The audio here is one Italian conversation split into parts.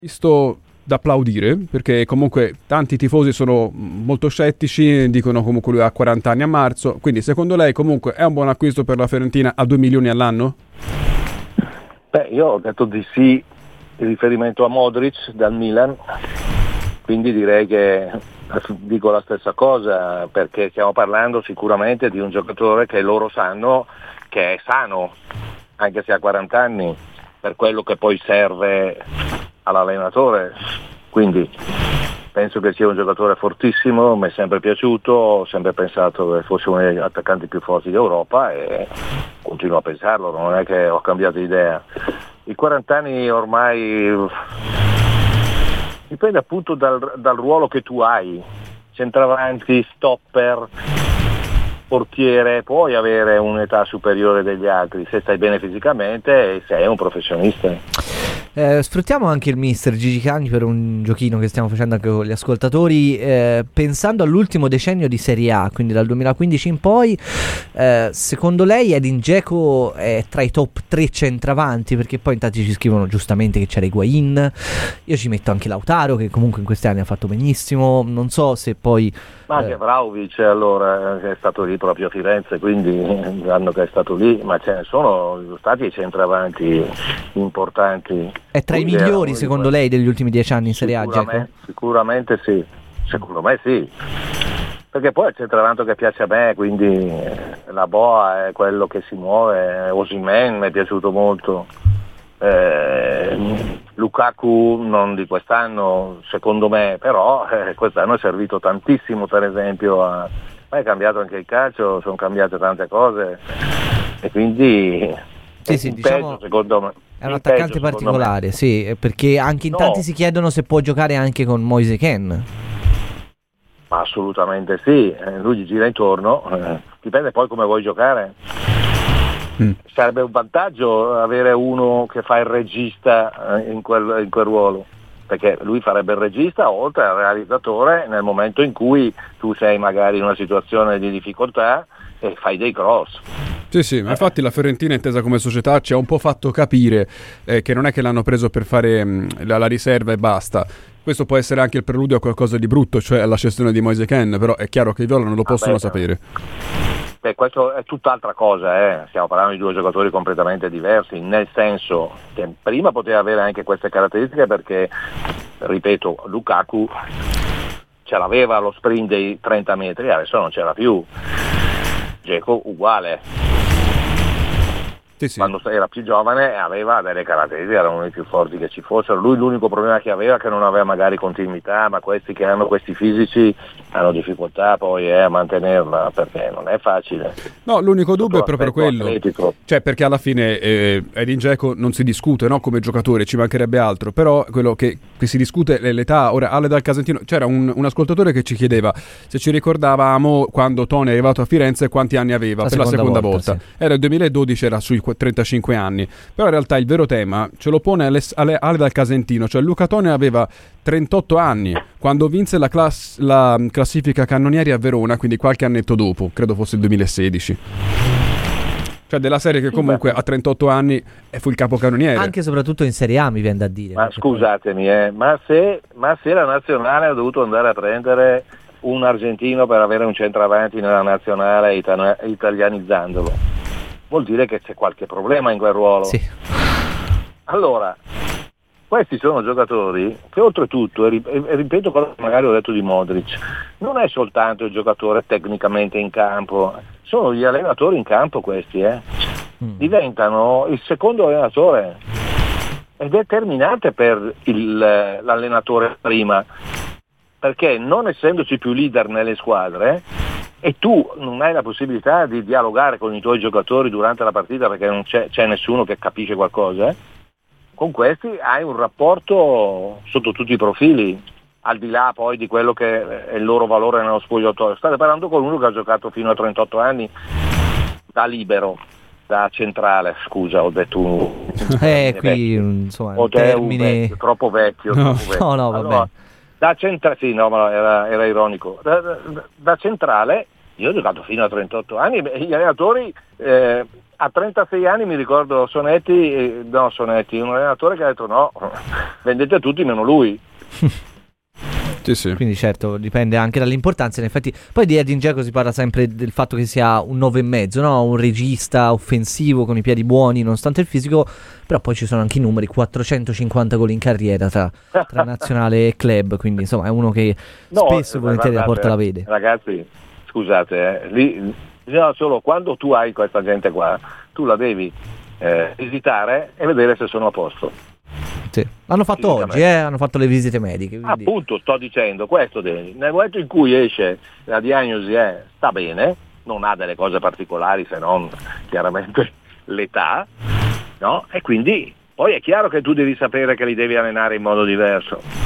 Visto da applaudire, perché comunque tanti tifosi sono molto scettici, dicono comunque lui ha 40 anni a marzo, quindi secondo lei comunque è un buon acquisto per la Fiorentina a 2 milioni all'anno? Beh, io ho detto di sì in riferimento a Modric dal Milan, quindi direi che dico la stessa cosa, perché stiamo parlando sicuramente di un giocatore che loro sanno che è sano, anche se ha 40 anni, per quello che poi serve all'allenatore, quindi penso che sia un giocatore fortissimo, mi è sempre piaciuto, ho sempre pensato che fosse uno degli attaccanti più forti d'Europa e continuo a pensarlo, non è che ho cambiato idea. I 40 anni ormai dipende appunto dal ruolo che tu hai, centravanti, stopper, portiere, puoi avere un'età superiore degli altri se stai bene fisicamente e sei un professionista. Sfruttiamo anche il mister Gigi Cagni per un giochino che stiamo facendo anche con gli ascoltatori, pensando all'ultimo decennio di Serie A, quindi dal 2015 in poi, secondo lei Edin Dzeko è tra i top 3 centravanti? Perché poi in tanti ci scrivono giustamente che c'era Higuain, io ci metto anche Lautaro che comunque in questi anni ha fatto benissimo, non so se poi... Ma anche Vlahovic allora, che è stato lì proprio a Firenze, quindi l'anno che è stato lì, ma ce ne sono stati i centravanti importanti. È tra i migliori secondo lei degli ultimi 10 anni in Serie A, Dzeko? Sicuramente sì, secondo me sì, perché poi è il centravanti che piace a me, quindi la Boa è quello che si muove, Osimhen mi è piaciuto molto. Lukaku non di quest'anno secondo me, però quest'anno è servito tantissimo, per esempio ma è cambiato anche il calcio, sono cambiate tante cose e quindi sì, diciamo, secondo me è un attaccante particolare, sì, perché anche in tanti si chiedono se può giocare anche con Moise Kean. Ma assolutamente sì, lui gli gira intorno, dipende poi come vuoi giocare. Sarebbe un vantaggio avere uno che fa il regista in quel ruolo, perché lui farebbe il regista oltre al realizzatore nel momento in cui tu sei magari in una situazione di difficoltà e fai dei cross. Sì, ma infatti la Fiorentina intesa come società ci ha un po' fatto capire che non è che l'hanno preso per fare la riserva e basta. Questo può essere anche il preludio a qualcosa di brutto, cioè alla cessione di Moise Kean, però è chiaro che i Viola non lo possono sapere. Questo è tutt'altra cosa, stiamo parlando di due giocatori completamente diversi, nel senso che prima poteva avere anche queste caratteristiche perché, ripeto, Lukaku ce l'aveva lo sprint dei 30 metri, adesso non ce l'ha più. Dzeko uguale. Sì. Quando era più giovane aveva delle caratteristiche, era uno dei più forti che ci fossero. Lui l'unico problema che aveva è che non aveva magari continuità, ma questi che hanno questi fisici hanno difficoltà poi a mantenerla, perché non è facile. No, l'unico dubbio è proprio quello, atletico. Cioè perché alla fine Edin Dzeko non si discute, no, come giocatore, ci mancherebbe altro, però quello che si discute è l'età. Ora Ale dal Casentino, c'era un ascoltatore che ci chiedeva se ci ricordavamo quando Toni è arrivato a Firenze quanti anni aveva per la seconda volta. Sì. Era il 2012, era sui 35 anni, però in realtà il vero tema ce lo pone Ale dal Casentino, cioè Luca Toni aveva 38 anni quando vinse la classifica cannonieri a Verona, quindi qualche annetto dopo, credo fosse il 2016. Cioè della serie che comunque a 38 anni fu il capocannoniere. Anche e soprattutto in Serie A, mi viene da dire. Ma scusatemi, ma se la nazionale ha dovuto andare a prendere un argentino per avere un centravanti nella nazionale italianizzandolo, vuol dire che c'è qualche problema in quel ruolo. Sì. Allora, questi sono giocatori che oltretutto, e ripeto quello che magari ho detto di Modric, non è soltanto il giocatore tecnicamente in campo, sono gli allenatori in campo questi, diventano il secondo allenatore, ed è determinante per l'allenatore prima, perché non essendoci più leader nelle squadre, e tu non hai la possibilità di dialogare con i tuoi giocatori durante la partita perché non c'è nessuno che capisce qualcosa, con questi hai un rapporto sotto tutti i profili, al di là poi di quello che è il loro valore nello spogliatoio. State parlando con uno che ha giocato fino a 38 anni da libero, da centrale, scusa, ho detto qui insomma un termine troppo vecchio. No, allora, vabbè. Da centrale, sì, no, ma era ironico. Da centrale io ho giocato fino a 38 anni, gli allenatori a 36 anni mi ricordo Sonetti, un allenatore che ha detto no, vendete tutti meno lui. Sì. Quindi certo dipende anche dall'importanza. In effetti poi di Edin Dzeko si parla sempre del fatto che sia un 9,5, no? Un regista offensivo con i piedi buoni nonostante il fisico, però poi ci sono anche i numeri, 450 gol in carriera tra nazionale e club, quindi insomma è uno che spesso e volentieri la porta la vede. Ragazzi, scusate, lì bisogna solo, quando tu hai questa gente qua, tu la devi visitare e vedere se sono a posto. Sì. L'hanno fatto oggi, hanno fatto le visite mediche. Quindi... Appunto, sto dicendo, questo devi. Nel momento in cui esce la diagnosi sta bene, non ha delle cose particolari se non chiaramente l'età, no? E quindi poi è chiaro che tu devi sapere che li devi allenare in modo diverso.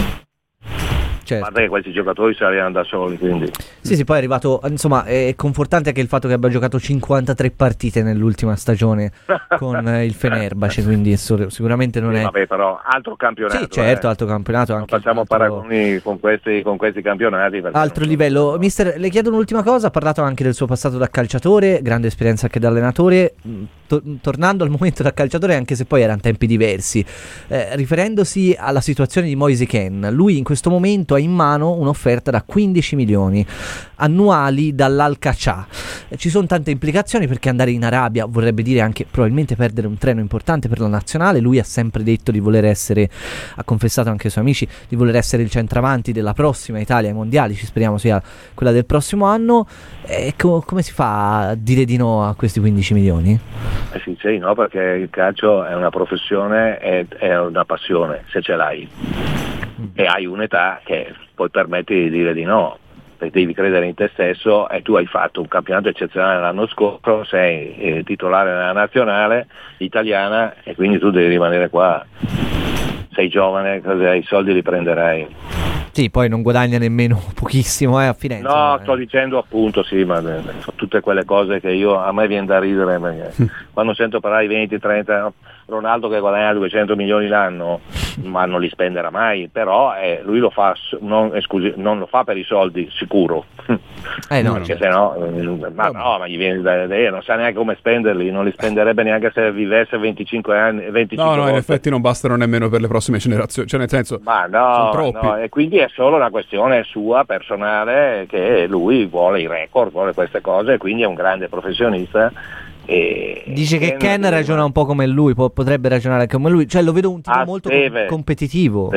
Certo. Guarda che questi giocatori si allenano da soli, quindi. Sì, poi è arrivato, insomma, è confortante anche il fatto che abbia giocato 53 partite nell'ultima stagione con il Fenerbahce, quindi sicuramente non è... Vabbè, però altro campionato. Sì, certo, altro campionato. Non anche facciamo paragoni con questi campionati. Altro livello. Mister, le chiedo un'ultima cosa, ha parlato anche del suo passato da calciatore, grande esperienza anche da allenatore, tornando al momento da calciatore, anche se poi erano tempi diversi, riferendosi alla situazione di Moise Kean, lui in questo momento in mano un'offerta da 15 milioni annuali dall'Al-Qa'Qa. Ci sono tante implicazioni, perché andare in Arabia vorrebbe dire anche probabilmente perdere un treno importante per la nazionale. Lui ha sempre detto di voler essere, ha confessato anche ai suoi amici, di voler essere il centravanti della prossima Italia ai mondiali, ci speriamo sia quella del prossimo anno. Come si fa a dire di no a questi 15 milioni? Sì, no, perché il calcio è una professione, è una passione, se ce l'hai. E hai un'età che puoi permettere di dire di no, perché devi credere in te stesso, e tu hai fatto un campionato eccezionale l'anno scorso, sei titolare nella nazionale italiana e quindi tu devi rimanere qua. Sei giovane, i soldi li prenderai. Sì, poi non guadagna nemmeno pochissimo a Firenze. No, sto dicendo appunto, sì, ma sono tutte quelle cose che a me viene da ridere, perché quando sento parlare di 20, 30, Ronaldo che guadagna 200 milioni l'anno, ma non li spenderà mai, però lui lo fa, non lo fa per i soldi, sicuro. No, perché sennò, ma gli viene da idea, non sa neanche come spenderli, non li spenderebbe neanche se vivesse 25 anni. 25 no, volte. In effetti non bastano nemmeno per le prossime generazioni, cioè nel senso, sono troppi. No, e quindi è solo una questione sua personale, che lui vuole i record, vuole queste cose, e quindi è un grande professionista. Dice che Kean ragiona un po' come lui, potrebbe ragionare come lui, cioè lo vedo un tipo molto competitivo.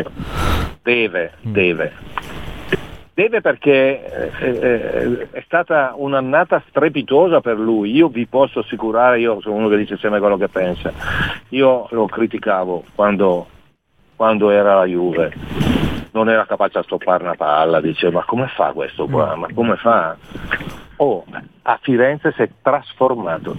Deve perché è stata un'annata strepitosa per lui. Io vi posso assicurare, io sono uno che dice sempre quello che pensa, io lo criticavo quando era la Juve, non era capace a stoppare una palla, dicevo ma come fa questo qua, ma come fa? A Firenze si è trasformato,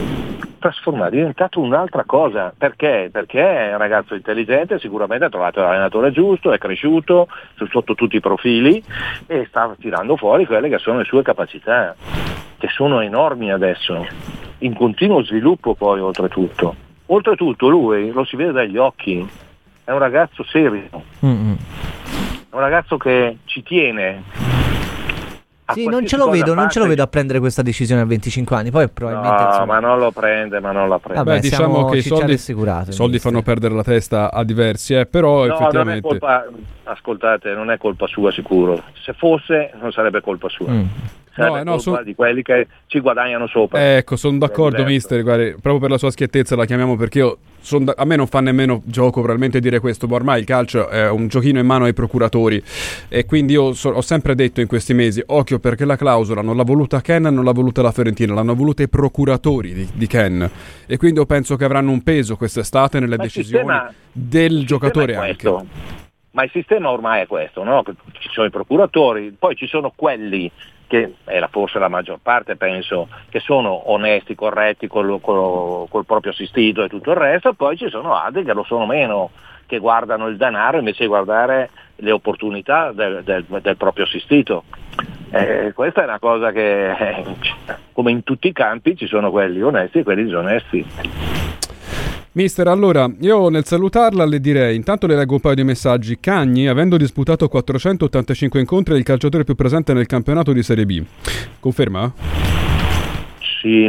è diventato un'altra cosa. Perché? Perché è un ragazzo intelligente, sicuramente ha trovato l'allenatore giusto, è cresciuto sotto tutti i profili e sta tirando fuori quelle che sono le sue capacità, che sono enormi adesso, in continuo sviluppo poi oltretutto. Oltretutto lui, lo si vede dagli occhi, è un ragazzo serio, è un ragazzo che ci tiene. Sì, non ce lo vedo a prendere questa decisione a 25 anni, poi probabilmente... No, ma non lo prende. Vabbè, diciamo che i soldi fanno perdere la testa a diversi, però effettivamente... Non è colpa, ascoltate, non è colpa sua sicuro, se fosse non sarebbe colpa sua. Sarebbe colpa di quelli che ci guadagnano sopra. Ecco, sono d'accordo, mister, guardi, proprio per la sua schiettezza la chiamiamo, perché io a me non fa nemmeno gioco probabilmente dire questo, ma ormai il calcio è un giochino in mano ai procuratori, e quindi io ho sempre detto in questi mesi, occhio, perché la clausola non l'ha voluta Kean, non l'ha voluta la Fiorentina, l'hanno voluta i procuratori di Kean, e quindi io penso che avranno un peso quest'estate nelle decisioni del giocatore anche. Ma il sistema ormai è questo, no? Ci sono i procuratori, poi ci sono quelli che forse la maggior parte penso che sono onesti, corretti col proprio assistito e tutto il resto, poi ci sono altri che lo sono meno, che guardano il denaro invece di guardare le opportunità del proprio assistito. Questa è una cosa che come in tutti i campi ci sono quelli onesti e quelli disonesti. Mister, allora, io nel salutarla le direi, intanto le leggo un paio di messaggi. Cagni, avendo disputato 485 incontri, è il calciatore più presente nel campionato di Serie B. Conferma? sì,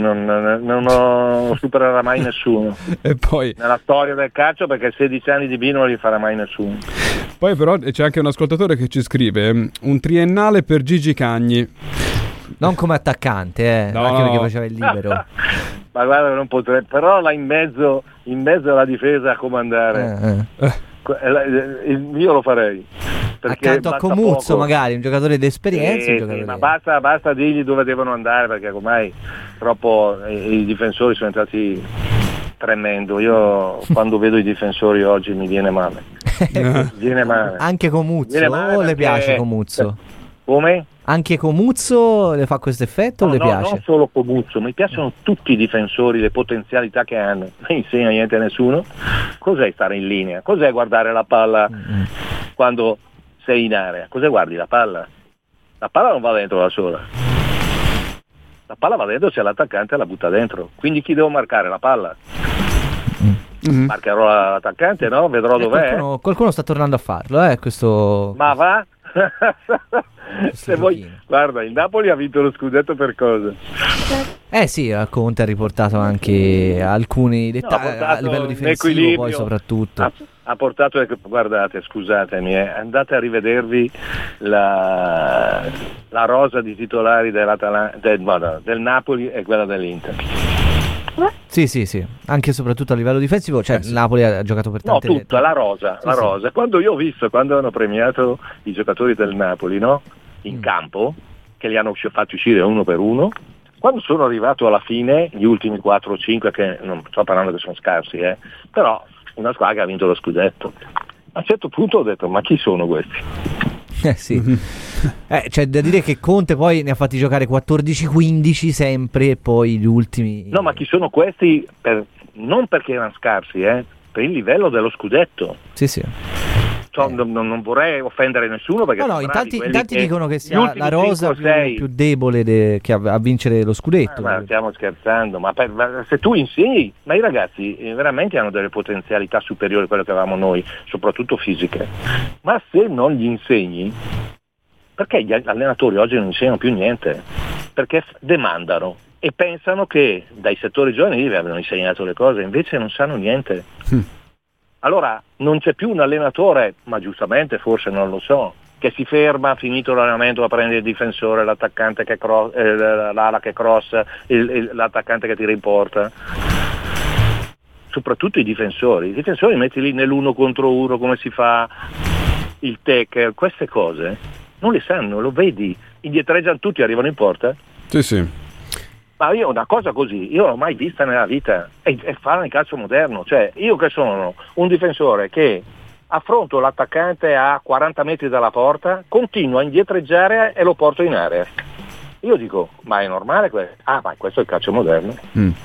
non supererà mai nessuno E poi nella storia del calcio, perché 16 anni di B non li farà mai nessuno. Poi però c'è anche un ascoltatore che ci scrive un triennale per Gigi Cagni. Non come attaccante, No, anche no. perché faceva il libero. Ma guarda, non potrebbe, però là in mezzo alla difesa a comandare. Io lo farei. Perché Accanto a basta Comuzzo, poco. magari un giocatore d'esperienza. Un giocatore... Ma basta dirgli dove devono andare, perché ormai troppo i difensori sono entrati tremendo. Io quando vedo i difensori oggi mi viene male. Viene male. Anche Comuzzo, Viene male o le perché- piace Comuzzo? Come? Anche Comuzzo le fa questo effetto o le piace? Non solo Comuzzo, mi piacciono tutti i difensori, le potenzialità che hanno. Non insegna niente a nessuno. Cos'è stare in linea? Cos'è guardare la palla quando sei in area? Cos'è guardi la palla? La palla non va dentro da sola. La palla va dentro se l'attaccante la butta dentro. Quindi chi devo marcare? La palla. Marcherò l'attaccante, no? Vedrò dov'è. Qualcuno sta tornando a farlo, questo... Ma va? Se vuoi, guarda, il Napoli ha vinto lo scudetto per cosa? Sì, Conte ha riportato anche alcuni dettagli a livello difensivo, poi soprattutto. Ha portato, guardate, scusatemi, andate a rivedervi la rosa di titolari del Napoli e quella dell'Inter. Sì, anche e soprattutto a livello difensivo, cioè il Napoli ha giocato per tante... No, tutta la rosa. Quando io ho visto, quando hanno premiato i giocatori del Napoli, no? In campo, che li hanno fatti uscire uno per uno, quando sono arrivato alla fine, gli ultimi 4 o 5, che non sto parlando che sono scarsi, però una squadra che ha vinto lo scudetto. A un certo punto ho detto, ma chi sono questi? Sì. C'è da dire che Conte poi ne ha fatti giocare 14-15 sempre, e poi gli ultimi... No, ma chi sono questi? Non perché erano scarsi, per il livello dello scudetto. Sì. Non vorrei offendere nessuno, perché in tanti dicono che sia la rosa più debole a vincere lo scudetto. Ma stiamo scherzando, ma se tu insegni, ma i ragazzi veramente hanno delle potenzialità superiori a quelle che avevamo noi, soprattutto fisiche, ma se non gli insegni, perché gli allenatori oggi non insegnano più niente? Perché demandano e pensano che dai settori giovanili abbiano insegnato le cose, invece non sanno niente. Allora non c'è più un allenatore, ma giustamente forse non lo so, che si ferma, finito l'allenamento, a prendere il difensore, l'attaccante che l'ala che cross, l'attaccante che tira in porta. Soprattutto i difensori mettili nell'1 contro 1, come si fa, il tackle, queste cose non le sanno, lo vedi, indietreggiano tutti, arrivano in porta. Sì. Ma io una cosa così, io non l'ho mai vista nella vita, e farla nel calcio moderno. Cioè, io che sono un difensore che affronto l'attaccante a 40 metri dalla porta, continuo a indietreggiare e lo porto in area. Io dico, ma è normale questo? Ma questo è il calcio moderno.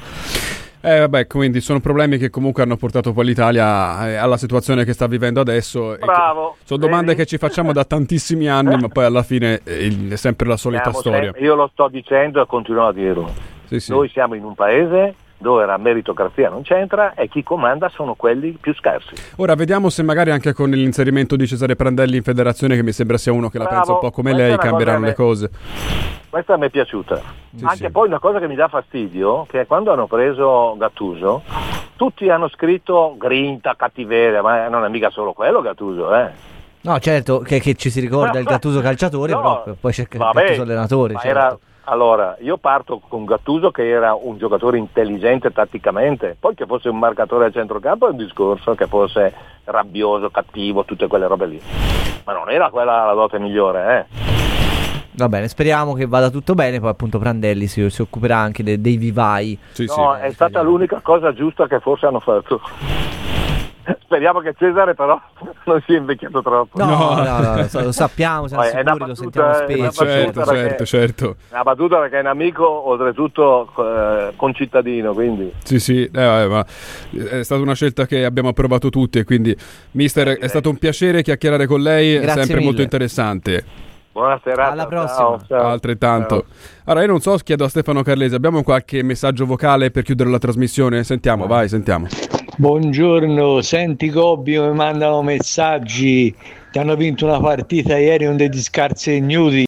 Quindi sono problemi che comunque hanno portato poi l'Italia alla situazione che sta vivendo adesso. Bravo. Sono domande che ci facciamo da tantissimi anni, ma poi alla fine è sempre la solita storia. Io lo sto dicendo e continuo a dirlo. Sì. Noi siamo in un paese dove la meritocrazia non c'entra e chi comanda sono quelli più scarsi. Ora vediamo se magari anche con l'inserimento di Cesare Prandelli in federazione, che mi sembra sia uno che la pensa un po' come lei, cambieranno le cose. Questa mi è piaciuta. Anche poi una cosa che mi dà fastidio, che quando hanno preso Gattuso, tutti hanno scritto grinta, cattiveria, ma non è mica solo quello Gattuso, No, certo, che ci si ricorda il Gattuso calciatore, però poi c'è il Gattuso allenatore. Certo. Allora, io parto con Gattuso che era un giocatore intelligente tatticamente, poi che fosse un marcatore al centrocampo è un discorso, che fosse rabbioso, cattivo, tutte quelle robe lì. Ma non era quella la dote migliore, Va bene, speriamo che vada tutto bene, poi appunto Prandelli si occuperà anche dei vivai. È stata l'unica cosa giusta che forse hanno fatto. Speriamo che Cesare però non sia invecchiato troppo. No, lo sappiamo, siamo sicuri, lo sentiamo spesso. Certo. Una battuta perché è un amico, oltretutto concittadino, quindi. Sì, ma è stata una scelta che abbiamo approvato tutti, e quindi mister, è stato un piacere chiacchierare con lei, è sempre mille. molto interessante. Buona serata. Alla prossima. Ciao. Altrettanto. Allora, io non so, chiedo a Stefano Carlesi, abbiamo qualche messaggio vocale per chiudere la trasmissione? Sentiamo. Buongiorno, senti Gobbi, mi mandano messaggi, ti hanno vinto una partita ieri, non devi scarse ignuti.